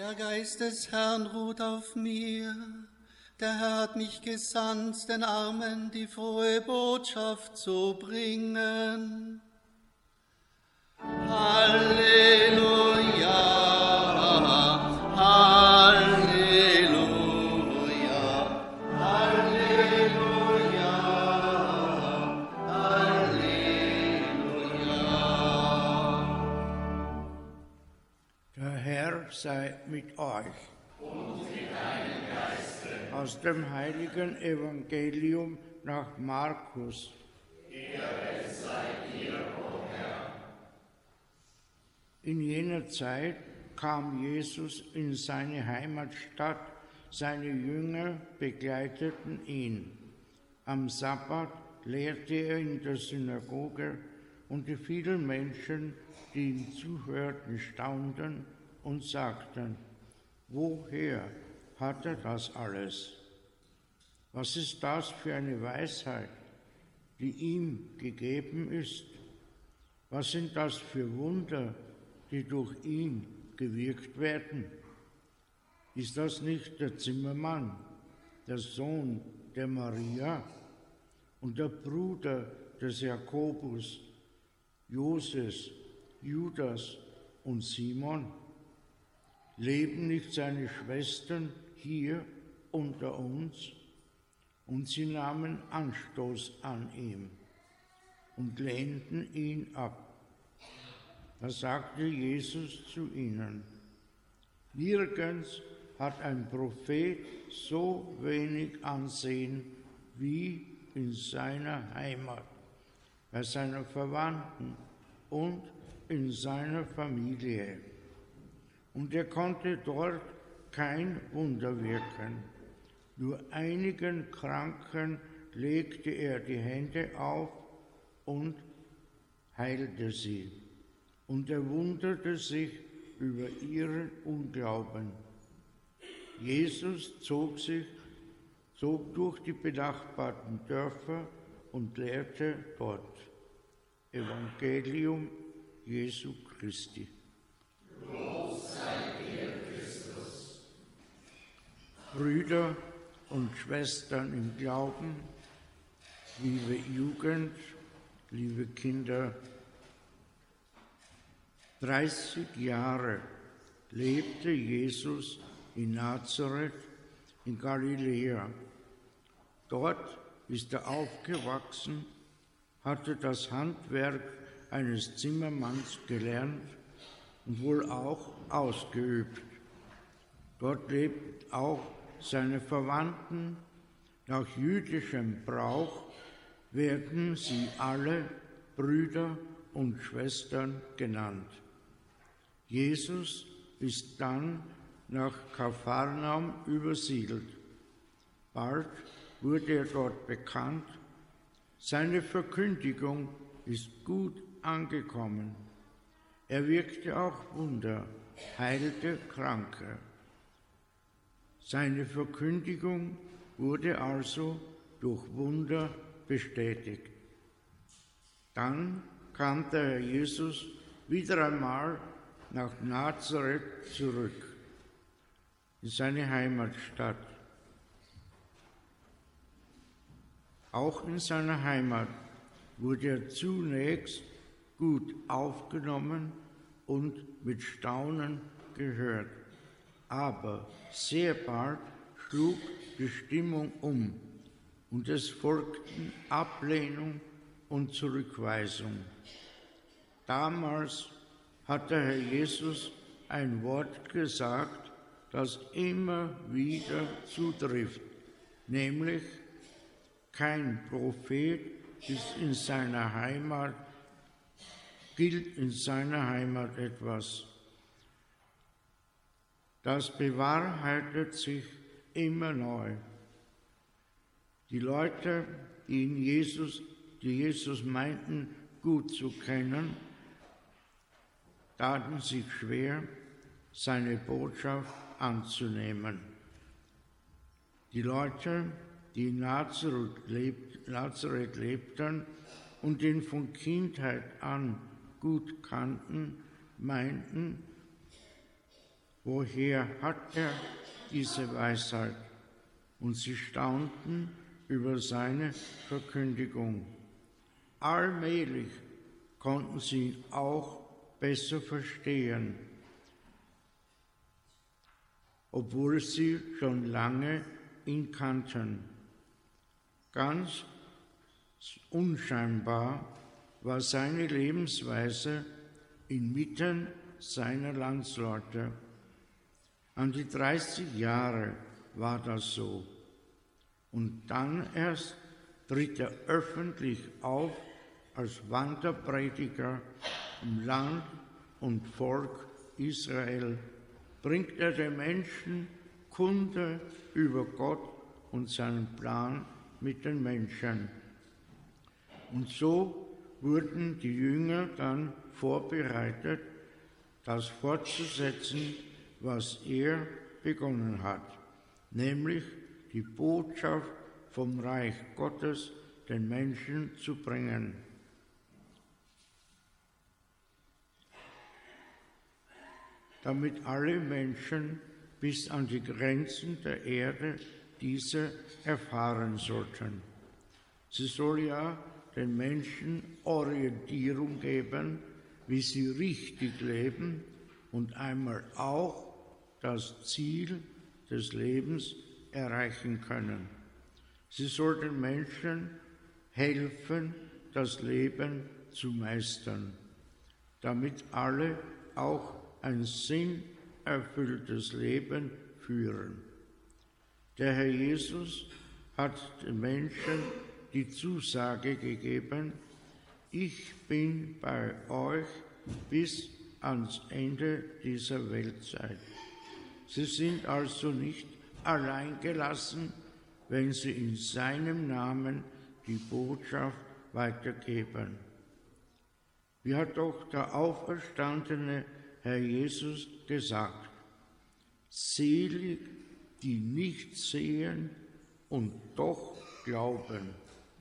Der Geist des Herrn ruht auf mir. Der Herr hat mich gesandt, den Armen die frohe Botschaft zu bringen. Halleluja, Halleluja, Halleluja, Halleluja. Der Herr sei mit euch. Und mit deinem Geiste. Aus dem heiligen Evangelium nach Markus. Ehre sei dir, o Herr. In jener Zeit kam Jesus in seine Heimatstadt, seine Jünger begleiteten ihn. Am Sabbat lehrte er in der Synagoge und die vielen Menschen, die ihm zuhörten, staunten und sagten: Woher hat er das alles? Was ist das für eine Weisheit, die ihm gegeben ist? Was sind das für Wunder, die durch ihn gewirkt werden? Ist das nicht der Zimmermann, der Sohn der Maria und der Bruder des Jakobus, Joses, Judas und Simon? Leben nicht seine Schwestern hier unter uns? Und sie nahmen Anstoß an ihm und lehnten ihn ab. Da sagte Jesus zu ihnen: Nirgends hat ein Prophet so wenig Ansehen wie in seiner Heimat, bei seinen Verwandten und in seiner Familie. Und er konnte dort kein Wunder wirken. Nur einigen Kranken legte er die Hände auf und heilte sie. Und er wunderte sich über ihren Unglauben. Jesus zog durch die benachbarten Dörfer und lehrte dort. Evangelium Jesu Christi. Lob sei dir, Christus. Brüder und Schwestern im Glauben, liebe Jugend, liebe Kinder, 30 Jahre lebte Jesus in Nazareth in Galiläa. Dort ist er aufgewachsen, hatte das Handwerk eines Zimmermanns gelernt und wohl auch ausgeübt. Dort lebt auch seine Verwandten. Nach jüdischem Brauch werden sie alle Brüder und Schwestern genannt. Jesus ist dann nach Kapharnaum übersiedelt. Bald wurde er dort bekannt. Seine Verkündigung ist gut angekommen. Er wirkte auch Wunder, heilte Kranke. Seine Verkündigung wurde also durch Wunder bestätigt. Dann kam der Herr Jesus wieder einmal nach Nazareth zurück, in seine Heimatstadt. Auch in seiner Heimat wurde er zunächst gut aufgenommen und mit Staunen gehört. Aber sehr bald schlug die Stimmung um und es folgten Ablehnung und Zurückweisung. Damals hat der Herr Jesus ein Wort gesagt, das immer wieder zutrifft, nämlich: Kein Prophet gilt in seiner Heimat etwas. Das bewahrheitet sich immer neu. Die Leute, die Jesus meinten, gut zu kennen, taten sich schwer, seine Botschaft anzunehmen. Die Leute, die in Nazareth lebten und ihn von Kindheit an gut kannten, meinten woher hat er diese Weisheit? Und sie staunten über seine Verkündigung. Allmählich konnten sie ihn auch besser verstehen, obwohl sie schon lange ihn kannten. Ganz unscheinbar war seine Lebensweise inmitten seiner Landsleute. An die 30 Jahre war das so. Und dann erst tritt er öffentlich auf als Wanderprediger im Land und Volk Israel, bringt er den Menschen Kunde über Gott und seinen Plan mit den Menschen. Und so wurden die Jünger dann vorbereitet, das fortzusetzen, was er begonnen hat, nämlich die Botschaft vom Reich Gottes den Menschen zu bringen. Damit alle Menschen bis an die Grenzen der Erde diese erfahren sollten. Sie soll ja den Menschen Orientierung geben, wie sie richtig leben und einmal auch das Ziel des Lebens erreichen können. Sie soll den Menschen helfen, das Leben zu meistern, damit alle auch ein sinnerfülltes Leben führen. Der Herr Jesus hat den Menschen die Zusage gegeben: Ich bin bei euch bis ans Ende dieser Weltzeit. Sie sind also nicht allein gelassen, wenn sie in seinem Namen die Botschaft weitergeben. Wie hat doch der auferstandene Herr Jesus gesagt: Selig, die nicht sehen und doch glauben.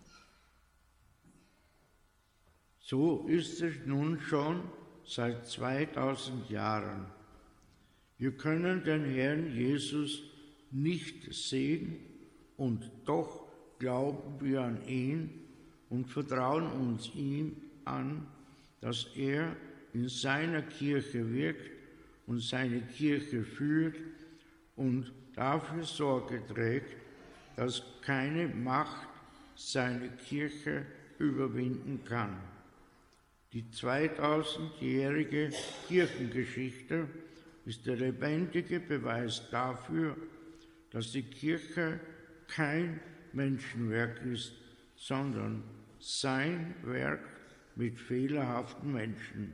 So ist es nun schon seit 2000 Jahren. Wir können den Herrn Jesus nicht sehen und doch glauben wir an ihn und vertrauen uns ihm an, dass er in seiner Kirche wirkt und seine Kirche führt und dafür Sorge trägt, dass keine Macht seine Kirche überwinden kann. Die 2000-jährige Kirchengeschichte ist der lebendige Beweis dafür, dass die Kirche kein Menschenwerk ist, sondern sein Werk mit fehlerhaften Menschen.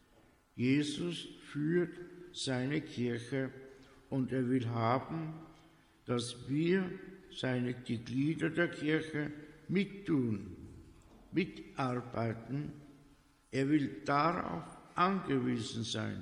Jesus führt seine Kirche und er will haben, dass wir, die Glieder der Kirche, mittun, mitarbeiten. Er will darauf angewiesen sein.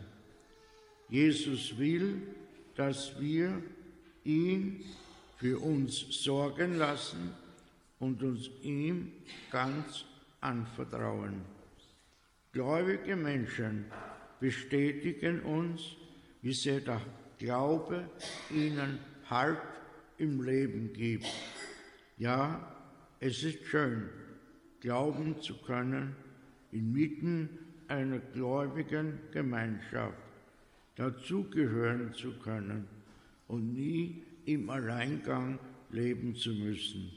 Jesus will, dass wir ihn für uns sorgen lassen und uns ihm ganz anvertrauen. Gläubige Menschen bestätigen uns, wie sehr der Glaube ihnen Halt im Leben gibt. Ja, es ist schön, glauben zu können inmitten einer gläubigen Gemeinschaft, dazugehören zu können und nie im Alleingang leben zu müssen.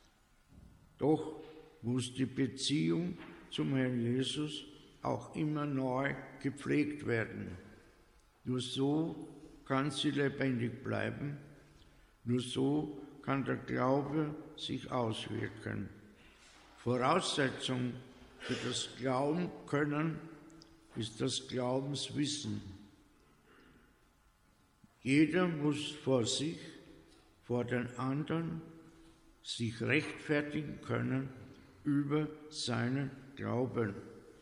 Doch muss die Beziehung zum Herrn Jesus auch immer neu gepflegt werden. Nur so kann sie lebendig bleiben, nur so kann der Glaube sich auswirken. Voraussetzung für das Glauben können ist das Glaubenswissen. Jeder muss vor sich, vor den anderen sich rechtfertigen können über seinen Glauben.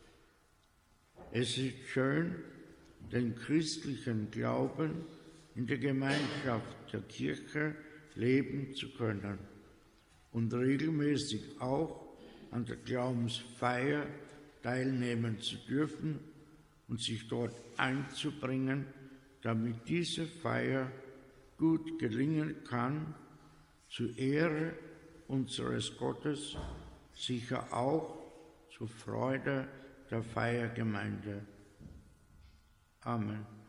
Es ist schön, den christlichen Glauben in der Gemeinschaft der Kirche leben zu können und regelmäßig auch an der Glaubensfeier teilnehmen zu dürfen und sich dort einzubringen, damit diese Feier gut gelingen kann, zur Ehre unseres Gottes, sicher auch zur Freude der Feiergemeinde. Amen.